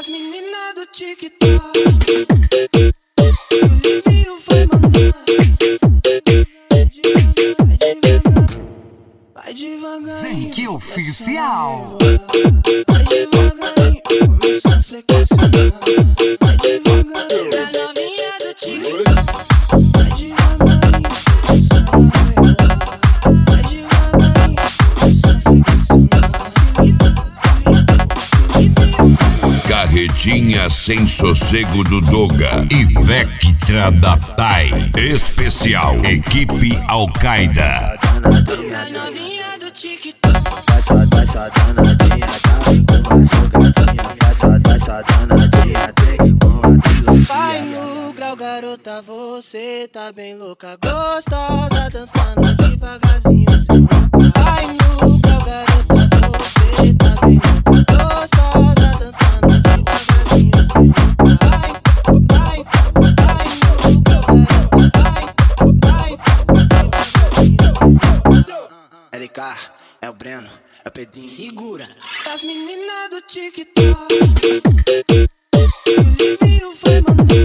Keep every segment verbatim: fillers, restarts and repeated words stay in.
Das meninas do TikTok, o Livinho vai mandar. Vai devagar, Zenki Oficial. vai devagarinho, começa a flexionar. Vai devagarinho, da novinha do TikTok. Vai devagarinho, começa a rebolar. Vai devagarinho, começa a flexionar. Carretinha sem sossego do Doga e Vectra da Tai. Especial Equipe Al-Qaeda. Da novinha do TikTok. Essa, essa danadinha tá com uma jogadinha. Essa, essa danadinha tem uma trilogia. Vai no grau, garota, você tá bem louca, gostosa, dançando devagarzinho sem roupa. Vai no grau, garota, você tá bem louca, gostosa, dançando devagarzinho sem roupa. Vai, vai, vai no grau, garota, vai, vai, devagarzinho. L K, é o Breno, é o Pedrinho. Segura. Das meninas do TikTok, o Livinho vai mandar.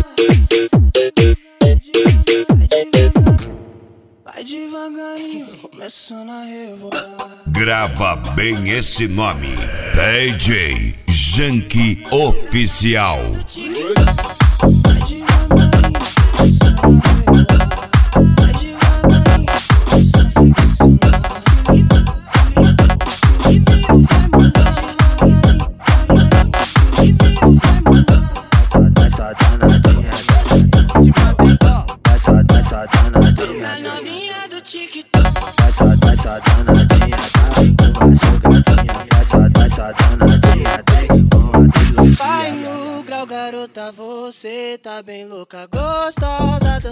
Vai devagarinho, começando a rebolar. Grava bem esse nome: D J Zenki Oficial. Vai devagarinho, começando a rebolar. Vai devagarinho, começa a flexionar. O Livinho vai mandar. O Livinho vai mandar. Essa, essa danadinha Essa, essa danadinha Da novinha do TikTok. Essa, essa danadinha tá com uma jogadinha. Essa, essa danadinha tem uma trilogia. Vai no grau, garota, você tá bem louca, gostosa,